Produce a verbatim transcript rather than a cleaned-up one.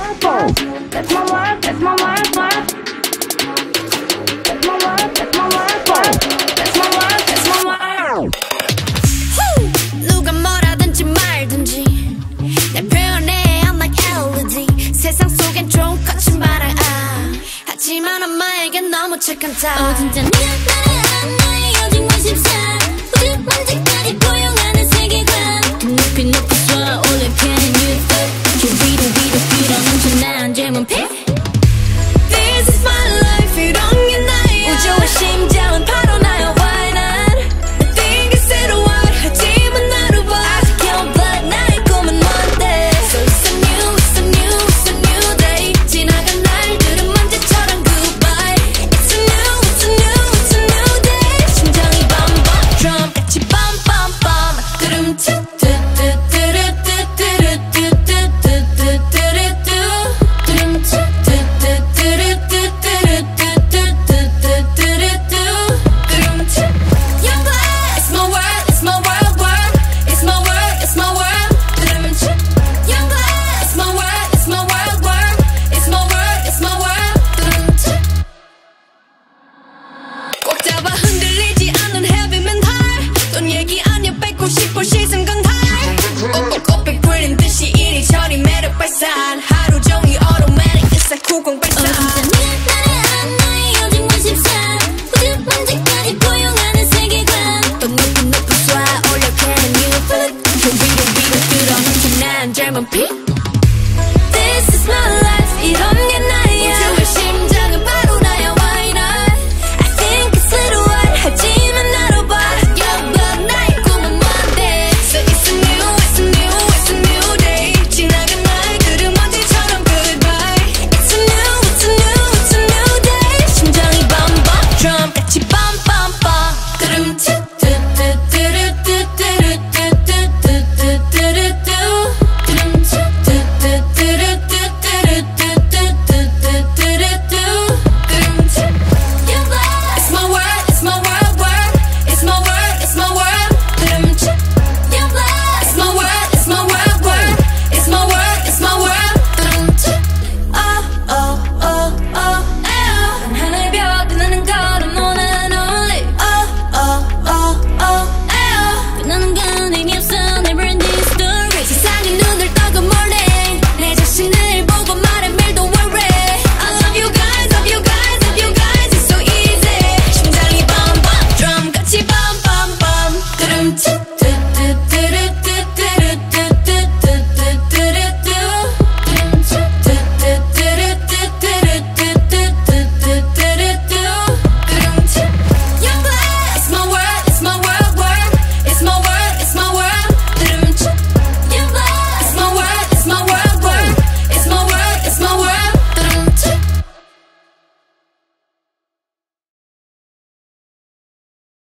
world, that's my world, that's my world, world. That's my world, that's my world, world. That's my world, that's my world. 누가 뭐라든지 말든지 날 표현해 I'm like 엘이디 세상 속엔 좀 거친 바람 아 하지만 엄마에겐 너무 착한 타입 어 진짜 네 나의 안 나의 오직 무십사 우주 먼지까지 포용하는 세계관 높이 높이 쏘아 올려 can you feel 저 위로 위로 위로 넘쳐난 젊은 피 This is my life 이런 게 나야 우주의 심장은 바로 나야 Why not 모든 게 새로워 하지만 나로 봐 아직 young 나의 꿈은 뭔데 So it's a new, it's a new, it's a new day 지나간 날들은 먼지처럼 goodbye It's a new, it's a new, it's a new day 심장이 bump drum 같이 bump bump bump 뚜름 시선 강탈 곱빼 굴린 듯이 이리저리 매력 발산 하루 종일 automatic it's like 구공 발산 어 진짜 네 나의 안 나의 오직 무십사 우주 먼지까지 포용하는 세계관 또 높이 높이 쏘아 올려 can you feel it 저 위로 위로 뚫어 넘쳐난 젊은 피